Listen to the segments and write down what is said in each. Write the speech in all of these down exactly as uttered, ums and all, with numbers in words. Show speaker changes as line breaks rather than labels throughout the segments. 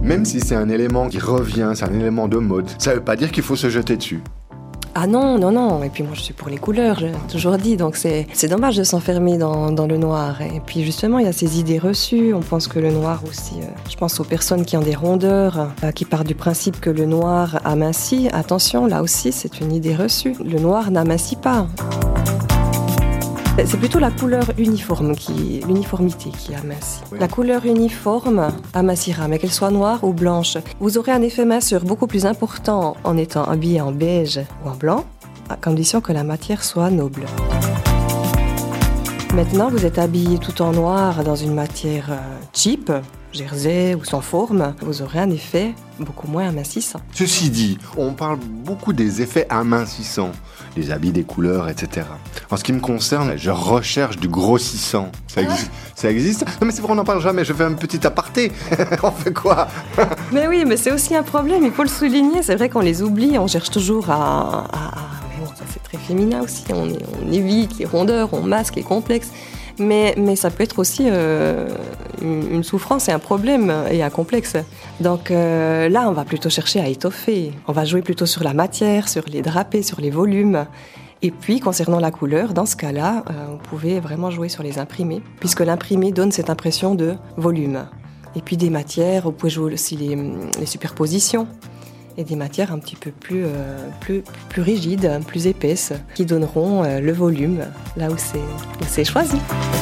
Même si c'est un élément qui revient, c'est un élément de mode, ça veut pas dire qu'il faut se jeter dessus.
Ah non, non, non. Et puis moi, je suis pour les couleurs, j'ai toujours dit. Donc c'est, c'est dommage de s'enfermer dans, dans le noir. Et puis justement, il y a ces idées reçues. On pense que le noir aussi... Euh, je pense aux personnes qui ont des rondeurs, euh, qui partent du principe que le noir amincit. Attention, là aussi, c'est une idée reçue. Le noir n'amincit pas. C'est plutôt la couleur uniforme, qui, l'uniformité qui amincit. Oui. La couleur uniforme amincira, mais qu'elle soit noire ou blanche. Vous aurez un effet minceur beaucoup plus important en étant habillé en beige ou en blanc, à condition que la matière soit noble. Maintenant, vous êtes habillé tout en noir dans une matière cheap, jersey ou sans forme, vous aurez un effet beaucoup moins amincissant.
Ceci dit, on parle beaucoup des effets amincissants, les habits, des couleurs, et cetera. En ce qui me concerne, je recherche du grossissant. Ça existe, ah. ça existe ? Non mais c'est vrai, on n'en parle jamais, je fais un petit aparté. On fait quoi ?
Mais oui, mais c'est aussi un problème, il faut le souligner. C'est vrai qu'on les oublie, on cherche toujours à... à, à... Mais bon, ça c'est très féminin aussi, on, est, on évite les rondeurs, on masque les complexes. Mais, mais ça peut être aussi euh, une, une souffrance et un problème et un complexe. Donc euh, là, on va plutôt chercher à étoffer. On va jouer plutôt sur la matière, sur les drapés, sur les volumes. Et puis, concernant la couleur, dans ce cas-là, euh, on pouvait vraiment jouer sur les imprimés, puisque l'imprimé donne cette impression de volume. Et puis des matières, vous pouvez jouer aussi les, les superpositions. Et des matières un petit peu plus, euh, plus, plus rigides, plus épaisses, qui donneront euh, le volume là où c'est, où c'est choisi.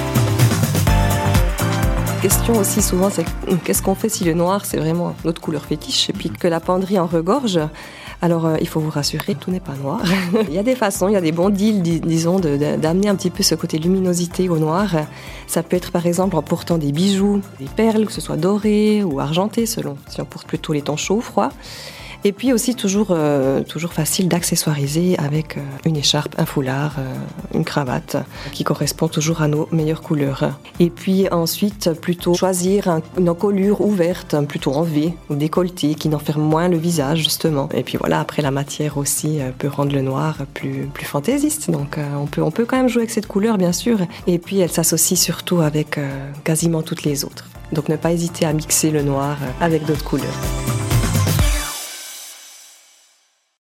La question aussi souvent, c'est qu'est-ce qu'on fait si le noir, c'est vraiment notre couleur fétiche, et puis que la penderie en regorge. Alors, euh, il faut vous rassurer, tout n'est pas noir. Il y a des façons, il y a des bons deals, dis- disons, de, de, d'amener un petit peu ce côté luminosité au noir. Ça peut être, par exemple, en portant des bijoux, des perles, que ce soit dorées ou argentées, selon si on porte plutôt les tons chauds ou froids. Et puis aussi toujours, euh, toujours facile d'accessoiriser avec euh, une écharpe, un foulard, euh, une cravate, qui correspond toujours à nos meilleures couleurs. Et puis ensuite, plutôt choisir un, une encolure ouverte, plutôt en V, ou décolletée, qui n'enferme moins le visage, justement. Et puis voilà, après la matière aussi euh, peut rendre le noir plus, plus fantaisiste. Donc euh, on peut, on peut quand même jouer avec cette couleur, bien sûr. Et puis elle s'associe surtout avec euh, quasiment toutes les autres. Donc ne pas hésiter à mixer le noir avec d'autres couleurs.